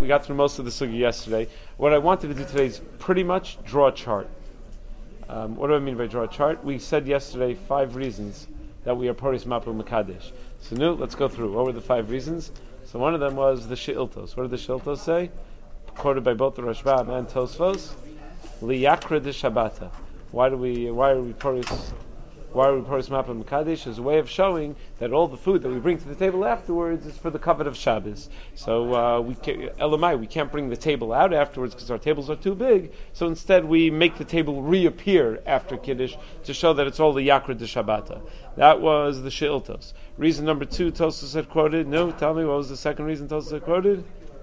We got through most of the sugi yesterday. What I wanted to do today is pretty much draw a chart. What do I mean by draw a chart? We said yesterday 5 reasons that we are Poris Mapu Mekadesh. So now let's go through. What were the 5 reasons? So one of them was the She'iltos. What did the She'iltos say? Quoted by both the Rashbam and Tosfos. Liyakra de Shabbata. Why are we Poris Mapu Mekadesh? As a way of showing that all the food that we bring to the table afterwards is for the covet of Shabbos. So we can't bring the table out afterwards because our tables are too big. So instead we make the table reappear after Kiddush to show that it's all the Yakra de Shabbata. That was the She'iltos. Reason number 2, Tosfos had quoted. No, tell me, what was the second reason Tosfos had quoted?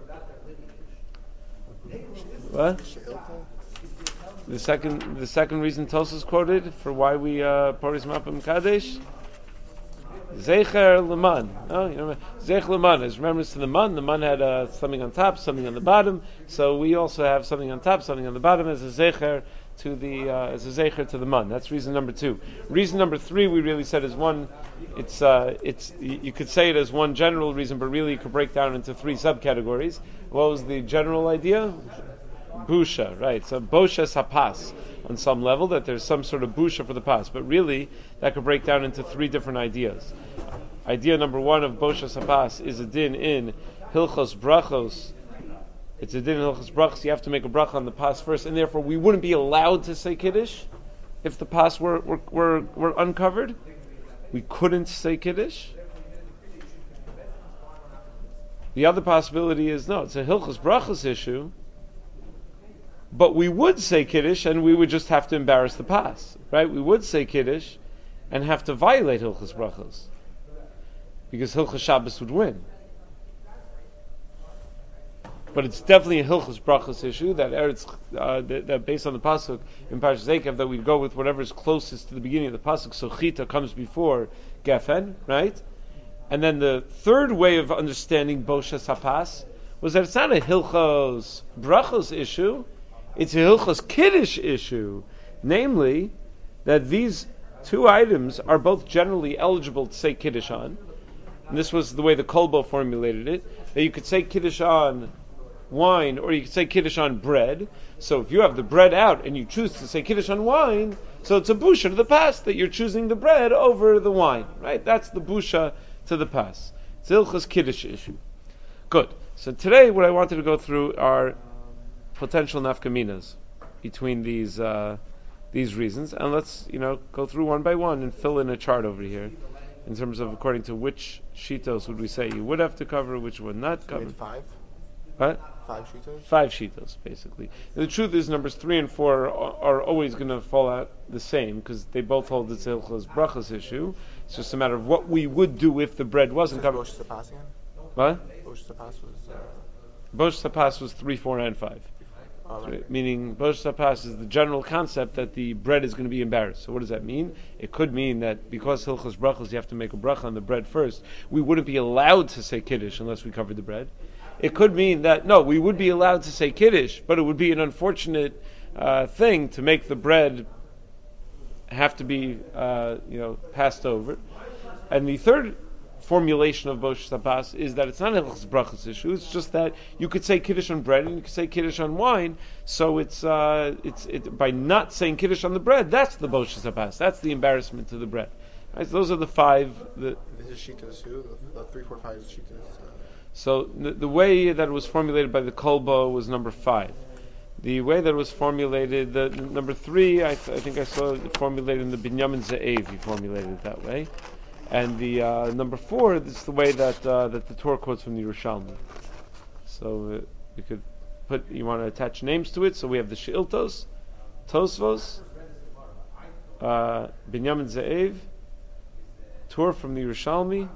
What? The second reason Tosfos quoted for why we Poris Mapu Mekadesh? Zecher Leman. Oh, Zecher Leman is remembrance to the man. The man had something on top, something on the bottom. So we also have something on top, something on the bottom as a zecher to the man. That's reason number 2. Reason number 3 we really said is one. It's you could say it as one general reason, but really you could break down into 3 subcategories. What was the general idea? Busha, right? So Bosha Sapas on some level, that there's some sort of busha for the pas, but really that could break down into 3 different ideas. Idea number 1 of Bosha Sapas is a din in Hilchos Brachos. It's a din in Hilchos Brachos. You have to make a bracha on the pas first, and therefore we wouldn't be allowed to say Kiddush if the pas were uncovered. We couldn't say Kiddush. The other possibility is no, it's a Hilchos Brachos issue. But we would say Kiddush, and we would just have to embarrass the pas, right? We would say Kiddush, and have to violate Hilchos Brachos, because Hilchos Shabbos would win. But it's definitely a Hilchos Brachos issue that that based on the pasuk in Parshas Eikev, that we go with whatever is closest to the beginning of the pasuk. So Chita comes before Gefen, right? And then the third way of understanding Bosha Sapas was that it's not a Hilchos Brachos issue. It's a Hilchos Kiddush issue, namely that these 2 items are both generally eligible to say Kiddush on. And this was the way the Kolbo formulated it, that you could say Kiddush on wine or you could say Kiddush on bread. So if you have the bread out and you choose to say Kiddush on wine, so it's a busha to the pas that you're choosing the bread over the wine, right? That's the busha to the pas. It's a Hilchos Kiddush issue. Good. So today what I wanted to go through are potential nafkaminas between these reasons, and let's go through one by one and fill in a chart over here in terms of according to which shitos would we say you would have to cover, which would not cover. 5? What? 5 shitos? 5 shitos, basically. And the truth is, numbers 3 and 4 are always going to fall out the same because they both hold the Hilchos Brachos issue. It's just a matter of what we would do if the bread wasn't covered. Bosh Sapas again? What? Bosh Sapas was... Bosh Sapas was 3, 4, and 5. Right. Meaning, Bosh Sapas is the general concept that the bread is going to be embarrassed. So what does that mean? It could mean that because Hilchos Brachos, you have to make a bracha on the bread first, we wouldn't be allowed to say Kiddush unless we covered the bread. It could mean that, no, we would be allowed to say Kiddush, but it would be an unfortunate thing to make the bread have to be, passed over. And the third formulation of Bosh Sapas is that it's not a Hilchos Brachos issue. It's just that you could say Kiddush on bread and you could say Kiddush on wine. So it's by not saying Kiddush on the bread, that's the Bosh Sapas. That's the embarrassment to the bread. Right, so those are the 5. This is Shitas too. The 3, 4, 5 is Shitas. So the way that it was formulated by the Kolbo was number 5. The way that it was formulated, the number 3, I think I saw it formulated in the Binyamin Ze'ev. He formulated it that way. And the number 4 is the way that the Torah quotes from the Yerushalmi. So you could you want to attach names to it. So we have the She'iltos, Tosfos, Binyamin Ze'ev, Torah from the Yerushalmi,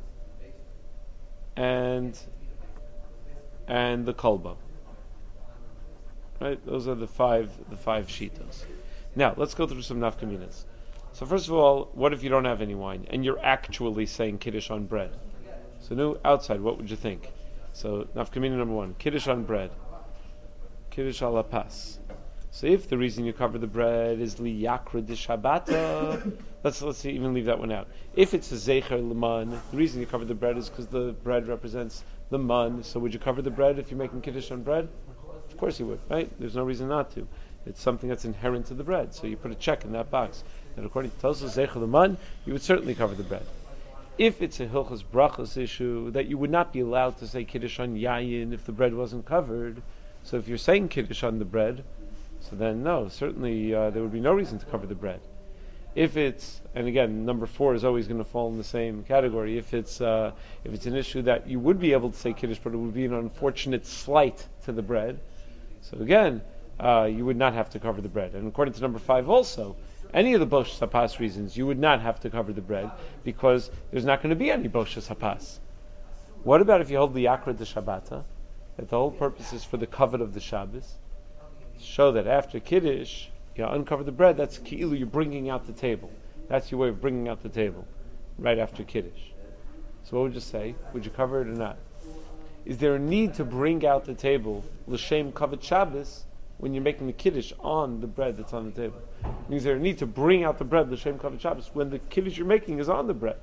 and the Kolba. Right? Those are the five shitas. Now let's go through some nafkaminas. So first of all, what if you don't have any wine and you're actually saying Kiddush on bread? So now outside, what would you think? So nafkamina number 1, Kiddush on bread, Kiddush ala pas. So if the reason you cover the bread is liyakra de Shabbata, let's even leave that one out. If it's a zecher leman, the reason you cover the bread is because the bread represents the man. So would you cover the bread if you're making kiddush on bread? Of course you would, right? There's no reason not to. It's something that's inherent to the bread. So you put a check in that box. And according to Tosfos Zeichel Leman, you would certainly cover the bread. If it's a Hilchos Brachos issue, that you would not be allowed to say Kiddush on Yayin if the bread wasn't covered. So if you're saying Kiddush on the bread, so then no, certainly there would be no reason to cover the bread. If it's, and again, number 4 is always going to fall in the same category. If it's an issue that you would be able to say Kiddush, but it would be an unfortunate slight to the bread, so again, you would not have to cover the bread. And according to number 5 also, any of the Boshas Hapas reasons, you would not have to cover the bread because there's not going to be any Boshas Hapas. What about if you hold the Yakra de Shabbata, that the whole purpose is for the covet of the Shabbos, show that after Kiddush, you uncover the bread, that's Ki'ilu, you're bringing out the table. That's your way of bringing out the table, right after Kiddush. So what would you say? Would you cover it or not? Is there a need to bring out the table, L'Shem Kavet Shabbos, when you're making the Kiddush on the bread that's on the table? Means there a need to bring out the bread, L'Shem Kavet Shabbos, when the Kiddush you're making is on the bread.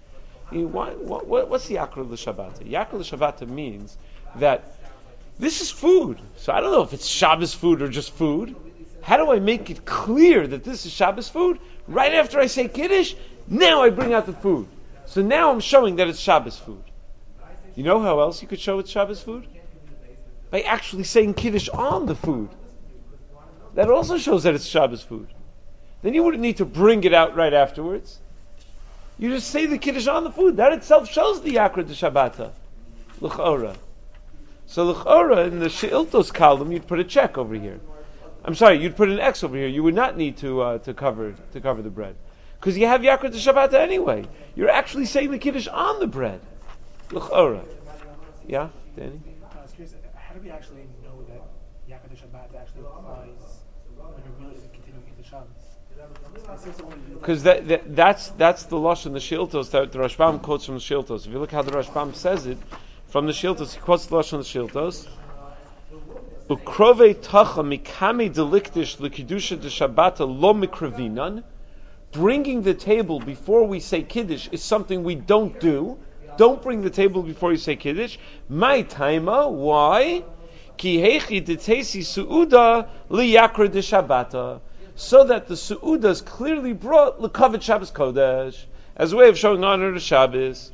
What's the Yakra L'Shabbata? Yakra L'Shabbata means that this is food. So I don't know if it's Shabbos food or just food. How do I make it clear that this is Shabbos food? Right after I say Kiddush, now I bring out the food. So now I'm showing that it's Shabbos food. You know how else you could show it's Shabbos food? By actually saying Kiddush on the food. That also shows that it's Shabbos food. Then you wouldn't need to bring it out right afterwards. You just say the Kiddush on the food. That itself shows the Yakra de Shabbata. L'chora. So l'chora, in the She'iltos column, you'd put a check over here. I'm sorry, you'd put an X over here. You would not need to cover the bread. Because you have Yakra de Shabbata anyway. You're actually saying the Kiddush on the bread. L'chora. Yeah, Danny? I was curious, how do we actually know that Yakra de Shabbata actually applies when you're really continuing into Shabbos? Because that's the Lashon, the Shiltos, that the Rashbam quotes from the Shiltos. If you look how the Rashbam says it, from the Shiltos, he quotes the Lashon of the Shiltos. Ukrove tacha mikame deliktish lekidusha de Shabbata lo mikrevinan. Bringing the table before we say Kiddush is something we don't do. Don't bring the table before you say Kiddush. My taima, why? Ki hechi detesi suuda liyakra de Shabbata. So that the suuda is clearly brought l'kavet Shabbos Kodesh as a way of showing honor to Shabbos.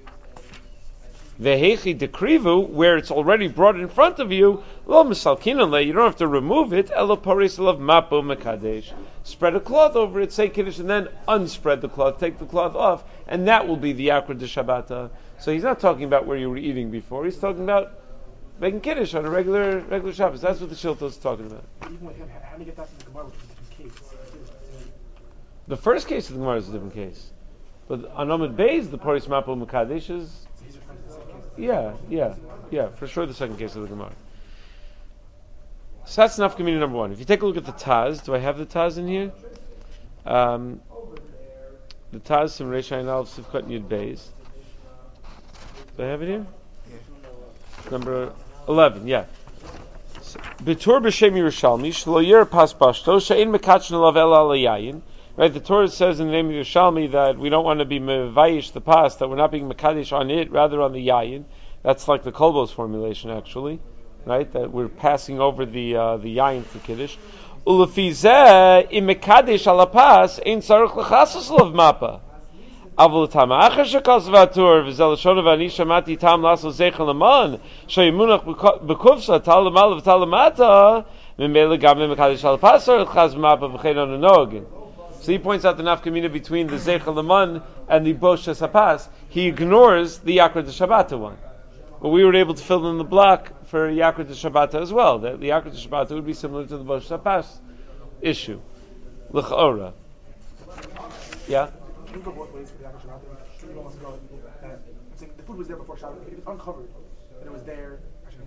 Vehechi dekrivu, where it's already brought in front of you, lo misalkinan le, you don't have to remove it. Elo paris of mapo mekadesh. Spread a cloth over it, say Kiddush, and then unspread the cloth, take the cloth off, and that will be the Yakra de Shabbata. So he's not talking about where you were eating before. He's talking about making Kiddush on a regular Shabbos. That's what the Shiltos is talking about. Even with him, how do you get that from the Gemara, which is a different case? The first case of the Gemara is a different case. But on Amud Beis, the Paris Mapo Mekadesh is... So he's referring to the second case. Yeah, for sure the second case of the Gemara. So that's nafkamina number 1. If you take a look at the Taz, do I have the Taz in here? The Taz from Reish Ayin Aleph Sivkot Yud Beis. Do I have it here? Yeah. Number 11, yeah. B'tur b'shem Yerushalmi, shlo yer pas pashto, she'in mekatchen alav el al yayin. Right, the Torah says in the name of Yerushalmi that we don't want to be mevayish the pas, that we're not being mekadesh on it, rather on the yayin. That's like the Kolbos formulation, actually. Right, that we're passing over the yayin for Kiddush. Ulefi zeh im mekadesh ala pas ein tzarich lechasos lav mapa. Avol tama acher shekos vatur v'zel shonu v'ani shamati tam laso zeichel aman sheyimunach bekufsa tal lemal v'tal lemata mimele gam mekadesh ala pas tzarich lechaz mapa v'chein onu noagin. So he points out the nafkamina between the zeichel aman and the boshas hapas. He ignores the Yakra de Shabbata one. But we were able to fill in the block for Yakra de Shabbata as well. That the Yakra de Shabbata would be similar to the Bosh Hapas issue. L'ch'ora. Yeah? Can you go both ways for the Yakra Shabbat? Can you almost go that I'm saying the food was there before Shabbat, if it's uncovered, and it was there, actually,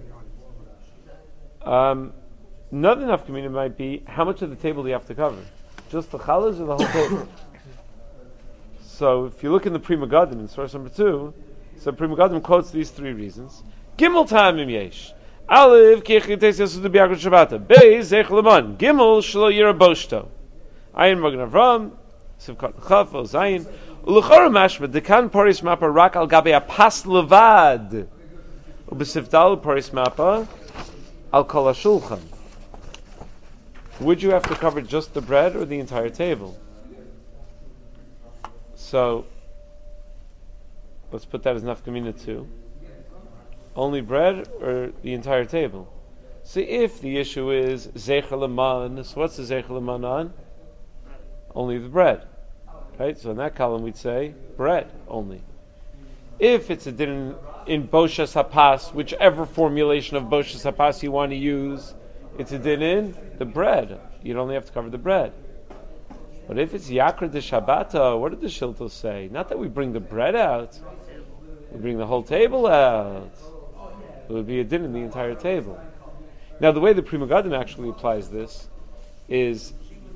another nafkamina might be, how much of the table do you have to cover? Just the challahs or the whole table? So if you look in the Pri Megadim, in source number 2, so Pri Megadim quotes these 3 reasons. Gimel ta'amim yesh. Aleph, ki'echid teis yasudu b'Yakra Shabbata. Beis, zeich leman. Gimel, shelo yira boshto. Ayin Magen Avram, Sivkot Chaf, Zayin. U'lechora mashma, dekan paris mapa rak al gabe apas levad. Ubesifdal paris mappa al kol hashulchan. Would you have to cover just the bread or the entire table? So, let's put that as nafkamina too. Only bread or the entire table? So if the issue is zeicher leman, so what's the zeicher leman on? Only the bread. Right? So in that column we'd say bread only. If it's a din in Boshas Hapas, whichever formulation of Boshas Hapas you want to use, it's a din in the bread. You'd only have to cover the bread. But if it's Yakr de Shabbata, what did the Shiltos say? Not that we bring the bread out, we bring the whole table out. It would be a din in the entire table. Now the way the Pri Megadim actually applies this is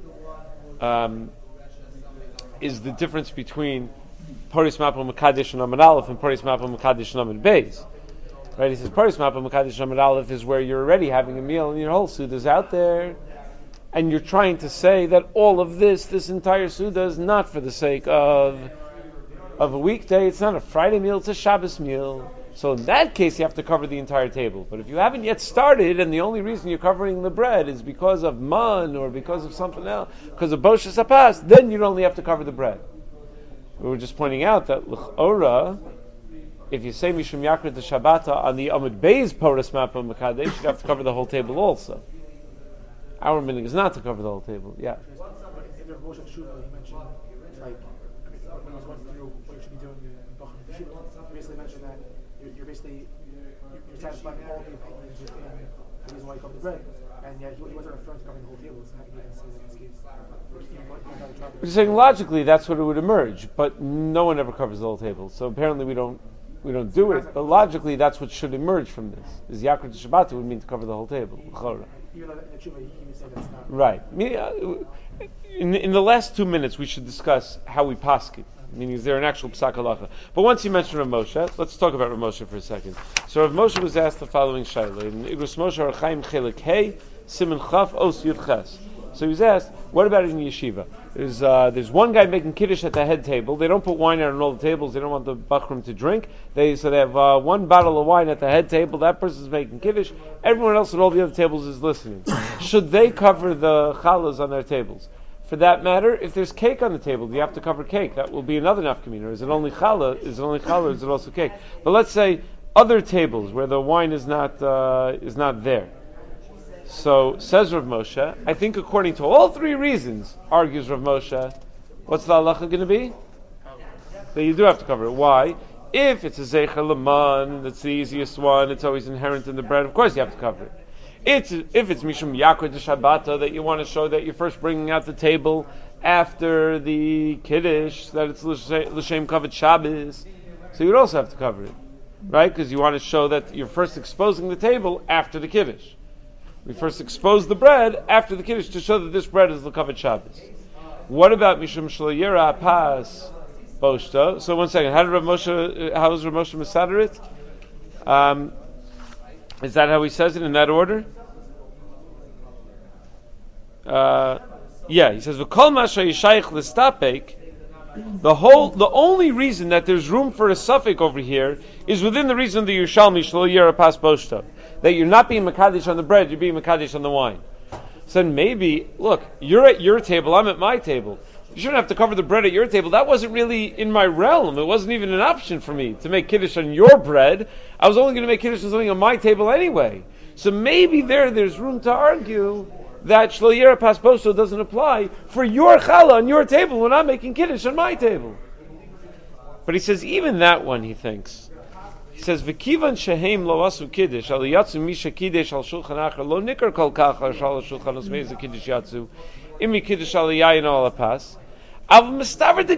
the difference between Paris Mappa Mekadesh and Amid Aleph and Paris Mappa Mekadesh and Amid Beis. Right? He says Paris Mappa Mekadesh and Amid Aleph is where you're already having a meal and your whole Suda is out there, and you're trying to say that all of this entire Suda is not for the sake of a weekday, it's not a Friday meal, it's a Shabbos meal. So in that case you have to cover the entire table. But if you haven't yet started and the only reason you're covering the bread is because of man or because of something else, because of Boshas Hapas, then you only have to cover the bread. We were just pointing out that l'chora, if you say Mishum Yakr de Shabbata on the Amud Beis Paras Mappa Mekadesh, you have to cover the whole table also. Our meaning is not to cover the whole table. Yeah. In the Moshe Shuvah, he mentioned, like, when he was going through what you should be doing in Bachar Shuvah, he basically mentioned that you're satisfying all the opinions within the reason why you cover the bread. And yet he wasn't referring to covering the whole table, so how can you even say that in this case? We're saying logically that's what it would emerge, but no one ever covers the whole table. So apparently we don't do it. But logically that's what should emerge from this. Is Yakr Shabbat would mean to cover the whole table. Even though in the Tshuva he would say that's not right. In the last 2 minutes we should discuss how we paskin. Meaning, is there an actual psak halacha? But once you mentioned Rav Moshe, let's talk about Rav Moshe for a second. So Rav Moshe was asked the following shaila in Igros Moshe Archaim Chelik Hey Siman Chaf Os Yud Ches. So he was asked, what about in yeshiva? There's one guy making kiddush at the head table. They don't put wine out on all the tables. They don't want the bachrim to drink. They have one bottle of wine at the head table. That person's making kiddush. Everyone else at all the other tables is listening. Should they cover the challahs on their tables? For that matter, if there's cake on the table, do you have to cover cake? That will be another nafkamina. Is it only challah? Is it also cake? But let's say other tables where the wine is not there. So says Rav Moshe, I think according to all three reasons, argues Rav Moshe, what's the halacha going to be? That you do have to cover it. Why? If it's a zeicher leman, that's the easiest one, it's always inherent in the bread, of course you have to cover it. If it's Mishum Yakr de Shabbata, that you want to show that you're first bringing out the table after the Kiddush, that it's L'Shem Kavod Shabbos, so you'd also have to cover it. Right? Because you want to show that you're first exposing the table after the Kiddush. We first expose the bread after the Kiddush to show that this bread is L'Kavod Shabbos. What about Mishum Shlo Yira Pas Boshta? So 1 second, how was Rav Moshe Mesader it? Is that how he says it in that order? Yeah, he says v'kol masha yishayich l'stapek. The only reason that there's room for a suffix over here is within the reason of the Yerushalmi shlo yira pas boshta, that you're not being mekadesh on the bread, you're being mekadesh on the wine. So then maybe, look, you're at your table, I'm at my table. You shouldn't have to cover the bread at your table. That wasn't really in my realm. It wasn't even an option for me to make kiddush on your bread. I was only going to make kiddush on something on my table anyway. So maybe there's room to argue that Shlo Yira Pas Boshta doesn't apply for your challah on your table when I'm making kiddush on my table. But he says even that one, he thinks. He says v'kivan shehem lo asu kiddush al yatsu misha kiddush al shulchan acher lo nikar kol kachar shal shulchan os meiz kiddush yatsu imi kiddush al yayin al pas. He says,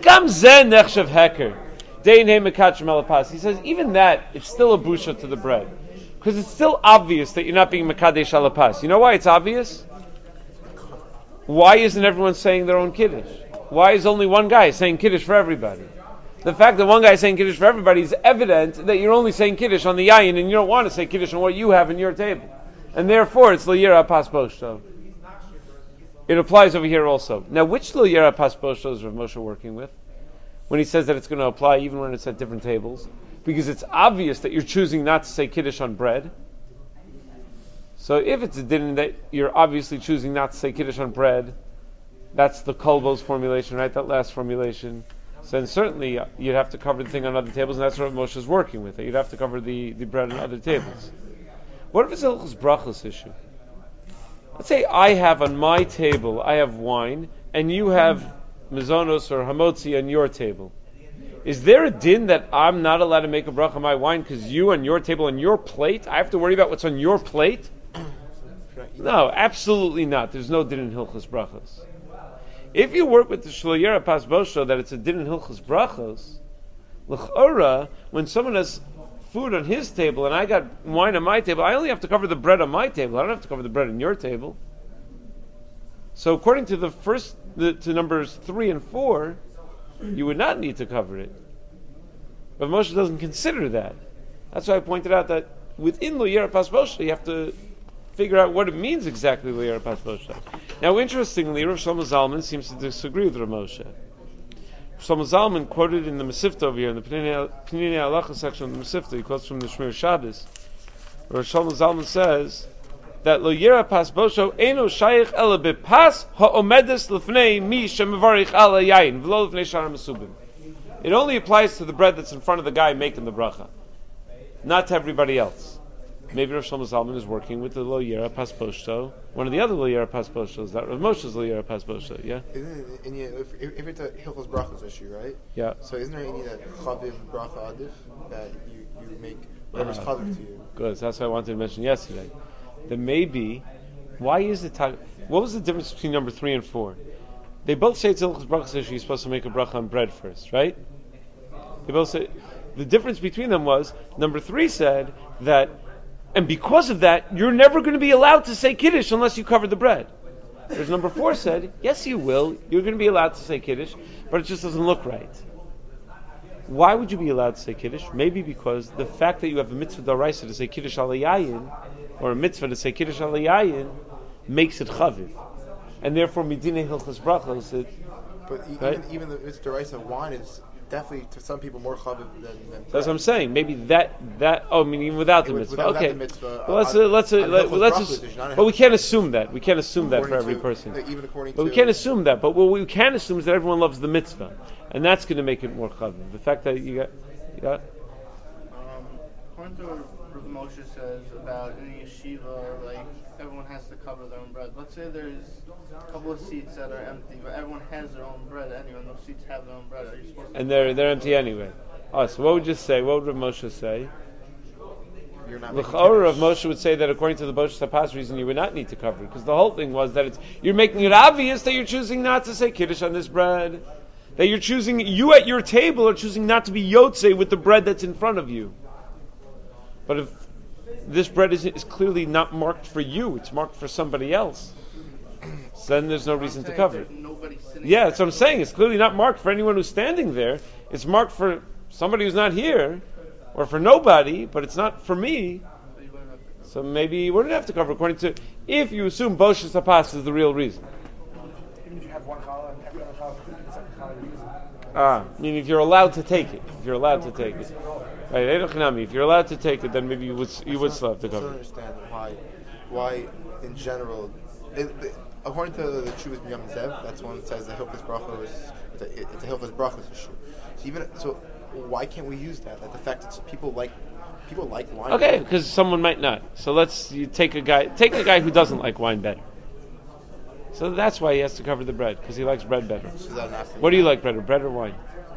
even that, it's still a busha to the bread. Because it's still obvious that you're not being Mekadesh alapas. You know why it's obvious? Why isn't everyone saying their own Kiddush? Why is only one guy saying Kiddush for everybody? The fact that one guy is saying Kiddush for everybody is evident that you're only saying Kiddush on the yayin and you don't want to say Kiddush on what you have in your table. And therefore, it's L'yira Pas Boshta. It applies over here also. Now, which Lo Yira Pas Boshta is Rav Moshe working with? When he says that it's going to apply even when it's at different tables. because it's obvious that you're choosing not to say Kiddush on bread. So if it's a din that you're obviously choosing not to say Kiddush on bread, that's the Kolbo's formulation, right? That last formulation. So then certainly you'd have to cover the thing on other tables, and that's what Moshe is working with. You'd have to cover the bread on other tables. What if it's a Hilchos Brachos issue? Let's say I have on my table, I have wine, and you have Mizonos or Hamotzi on your table. Is there a din that I'm not allowed to make a bracha on my wine because you on your table, on your plate, I have to worry about what's on your plate? No, absolutely not. There's no din in Hilchos Brachos. If you work with the Shlo Yera Pas Bosho that it's a din in Hilchos Brachos, l'chora, when someone has food on his table and I got wine on my table, I only have to cover the bread on my table. I don't have to cover the bread on your table. So according to to numbers 3 and 4, you would not need to cover it. But Moshe doesn't consider that. That's why I pointed out that within Lo Yera Pas Bosho you have to figure out what it means exactly, Lo Yera Pas Bosho. Now, interestingly, Rav Shlomo Zalman seems to disagree with Rav Moshe. Rav Shlomo Zalman quoted in the Masifta over here, in the Pninei Halacha section of the Masifta, he quotes from the Shmir Shabbos. Rav Shlomo Zalman says that Lo Yera Pas Bosho Eino Shayich Ela Bepas Ha'omedes Lefnei Mi Shemevarich Ala Yayin V'lo Lefnei Shara Mesubim. It only applies to the bread that's in front of the guy making the bracha, not to everybody else. Maybe Rav Shlomo Zalman is working with the Lo Yera Pas Bosho, one of the other Lo Yera Pas Boshos, that Rav Moshe's Lo Yera Pas Bosho, yeah? If it's a Hilchos Brachos issue, right? Yeah. So isn't there any that Chaviv Bracha Adif, that you make whatever's Chaviv to you? Good, so that's what I wanted to mention yesterday. That maybe, why is it, what was the difference between number 3 and 4? They both say it's Hilchos Brachos issue, you're supposed to make a bracha on bread first, right? They both say, the difference between them was, number 3 said that, and because of that, you're never going to be allowed to say Kiddush unless you cover the bread. Whereas number 4 said, yes you will, you're going to be allowed to say Kiddush, but it just doesn't look right. Why would you be allowed to say Kiddush? Maybe because the fact that you have a mitzvah d'oraisa to say Kiddush al yayin, or a mitzvah to say Kiddush al yayin, makes it chaviv. And therefore, midinei hilchos brachos, But even the mitzvah d'oraisa wine is definitely to some people more chaviv than that's what I'm saying. Maybe that meaning without the mitzvah. Without okay, the mitzvah, but we can't assume that. We can't assume that for every person. Even according but we can't assume that. But what we can assume is that everyone loves the mitzvah, and that's going to make it more chaviv. The fact that you got. According to what Rav Moshe says about in the yeshiva, like everyone has to cover their own bread. Let's say there's a couple of seats that are empty, but everyone has their own bread anyway. Those seats have their own bread. Are you supposed to? And they're empty anyway. Oh, so what would you say? What would Rav Moshe say? The Chorah of Moshe would say that according to the Bosh Tapas reason, you would not need to cover it, because the whole thing was that you're making it obvious that you're choosing not to say Kiddush on this bread. That you at your table are choosing not to be Yotze with the bread that's in front of you. But if this bread is clearly not marked for you, it's marked for somebody else, so then there's no reason to cover it. Yeah, that's what I'm saying. It's clearly not marked for anyone who's standing there. It's marked for somebody who's not here, or for nobody, but it's not for me. So maybe you wouldn't have to cover according to, if you assume Bosh Tapas is the real reason. Even if you have one challah and every other challah including the second challah you're using. I mean, if you're allowed to take it. If you're allowed to take it. Right, if you're allowed to take it, then maybe you would still have to cover. I don't understand why in general, according to the Chuvas B'Yam Zev, that's one that says the Hilchos Brachos it's a Hilchos Brachos issue. So why can't we use that? Like the fact that people like wine. Okay, because someone might not. So take a guy who doesn't like wine better. So that's why he has to cover the bread, because he likes bread better. What do you like better, bread or wine?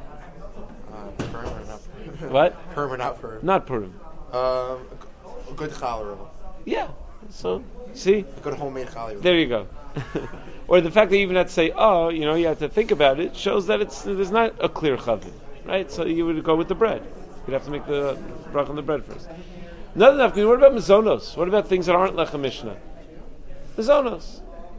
Purim or not? What? Purim or not Purim? Not Purim. A good challah. Yeah. So, see? A good homemade challah. There you go. Or the fact that you even have to say, you have to think about it, shows that there's not a clear chavit, right? So you would go with the bread. You'd have to make the brach on the bread first. Not enough. What about mizonos? What about things that aren't lechem mishnah? Mizonos.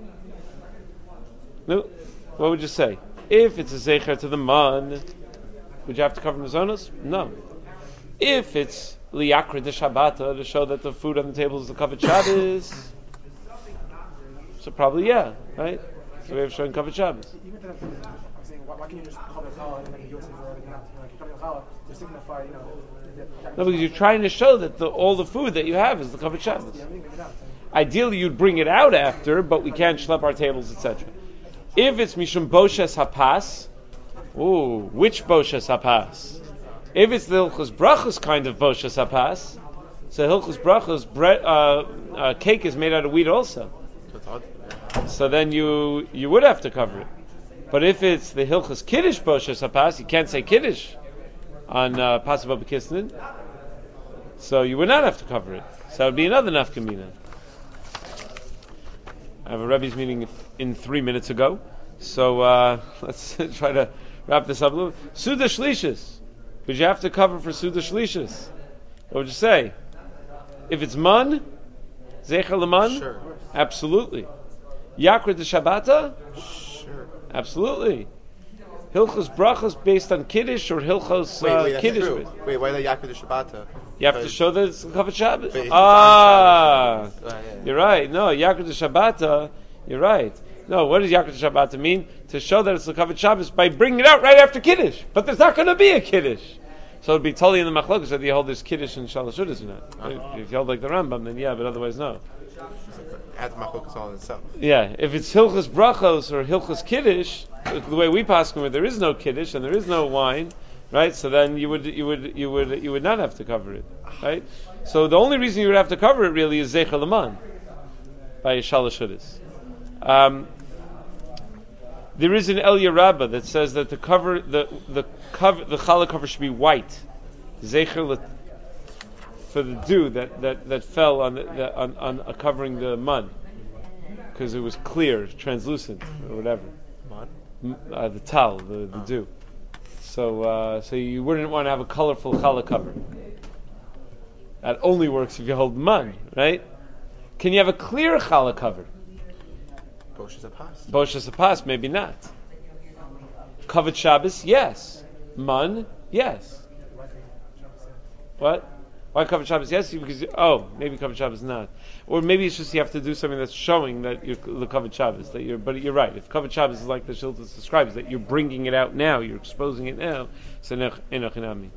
No. What would you say? If it's a zecher to the man, would you have to cover mizonos? No. If it's liyakra de shabbata to show that the food on the table is the covered Shabbos, so probably yeah, right? It's a way of showing Kavod Shabbos. Even then, I'm saying, why can't you just cover the challah and then you say for everything else? Like you're covering the challah to signify, No, because you're trying to show that all the food that you have is the Kavod Shabbos. Ideally, you'd bring it out after, but we can't schlep our tables, etc. If it's mishum boshes hapas, which boshes hapas? If it's the hilchos brachos kind of boshes hapas, so hilchos brachos cake is made out of wheat also. So then you would have to cover it. But if it's the hilchos kiddush boshes hapas, you can't say kiddush on Pasuk B'Kisnin, so you would not have to cover it. So that would be another nafkamina. I have a Rebbe's meeting in 3 minutes ago, so let's try to wrap this up a little. Suda Shlishis. Would you have to cover for Suda Shlishis? What would you say? If it's man, Zecher L'man? Sure. Absolutely. Yakra de Shabbata? Sure. Absolutely. Hilchos brachos based on Kiddush or Hilchos Wait, that's Kiddush? true. Wait, why the Yaakov de Shabbata? You have to show that it's Kavod Shabbos. Based Ah, on Shabbos. Yeah. You're right. No, Yaakov de Shabbata. You're right. No, what does Yaakov de Shabbata mean? To show that it's the Kavod Shabbos by bringing it out right after Kiddush. But there's not going to be a Kiddush. So it'd be totally in the machlokas whether you hold this Kiddush and Shalosh Udas or not. If you hold like the Rambam, then yeah, but otherwise no. Add the machlokas all in itself. Yeah, if it's Hilchos Brachos or Hilchos Kiddush, the way we pass where there is no Kiddush and there is no wine, right? So then you would not have to cover it, right? So the only reason you would have to cover it really is Zecher L'man by Shalosh Udas. There is an Elia Rabbah that says that the challah cover should be white, Zecher for the dew that fell on covering the mud, because it was clear, translucent, or whatever. Mud? The tal, the dew. So you wouldn't want to have a colorful challah cover. That only works if you hold mud, right? Can you have a clear challah cover? Boshes Apas. Boshes Apas, maybe not. Kavod Shabbos, yes. Man, yes. What? Why Kavod Shabbos? Yes, because maybe Kavod Shabbos not, or maybe it's just you have to do something that's showing that you're the Kavod Shabbos. But you're right. If Kavod Shabbos is like the Shiltas describes, that you're bringing it out now, you're exposing it now. So enochinami.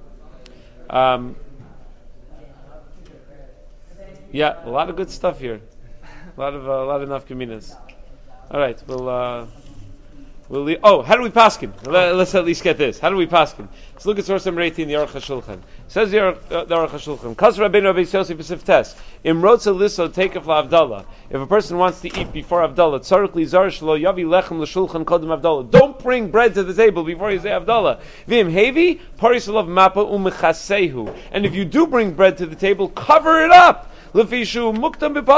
Yeah, a lot of good stuff here. A lot of nafkaminas. All right, we'll leave. How do we paskin? Let's at least get this. How do we paskin? Let's look at source number 18, the Aruch HaShulchan. Says the Aruch HaShulchan, Kas Rabbeinu Abbas Yosef B'Sif Tes, Imrotza Liso Teikaf LaAvdallah. If a person wants to eat before Avdallah, Tzarek Li Zar Shlo Yavi Lechem L'Shulchan Kodem Avdallah. Don't bring bread to the table before you say Avdallah. V'im Hevi, Paris Olav Mapa Umechasehu. And if you do bring bread to the table, cover it up. Because you can't make a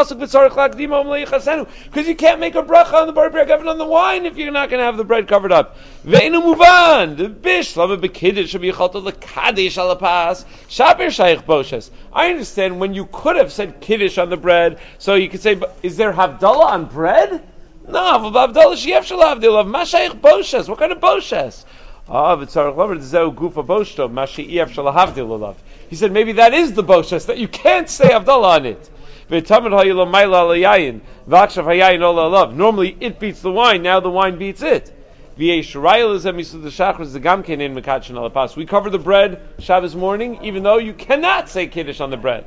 bracha on the bar bread on the wine if you're not going to have the bread covered up. I understand when you could have said kiddush on the bread, so you could say, but is there havdalah on bread? No, what kind of boshes? He said maybe that is the boshes, that you can't say Avdallah on it. Normally it beats the wine, now the wine beats it. We cover the bread Shabbos morning, even though you cannot say Kiddush on the bread.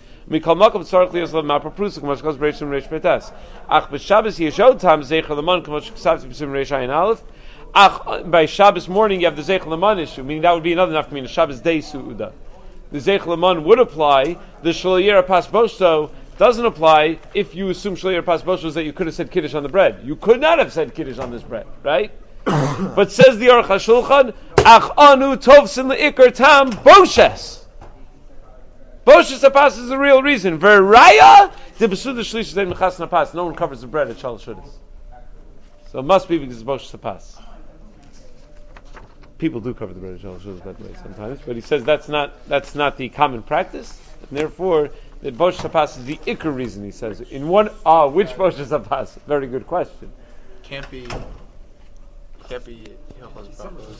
By Shabbos morning you have the Zecher L'man issue, meaning that would be another nafkamina, Shabbos day su'uda. The Zecher L'man would apply, the Shloyer Pas Boshto doesn't apply if you assume Shloyer Pas Boshto is that you could have said Kiddush on the bread. You could not have said Kiddush on this bread, right? But says the Aruch HaShulchan, Ach anu tovsin le'ikar tam boshes. Boshes Apas is the real reason. Veraya, the Besuda Shlish Zayn Mechas Napas. No one covers the bread at Shalosh Udas. So it must be because it's Boshes Apas. People do cover the bread at Shalosh Udas that way sometimes, but he says that's not the common practice, and therefore the Boshes Apas is the ikar reason. He says in one which Boshes Apas? Very good question. Can't be Hilchos Brachos.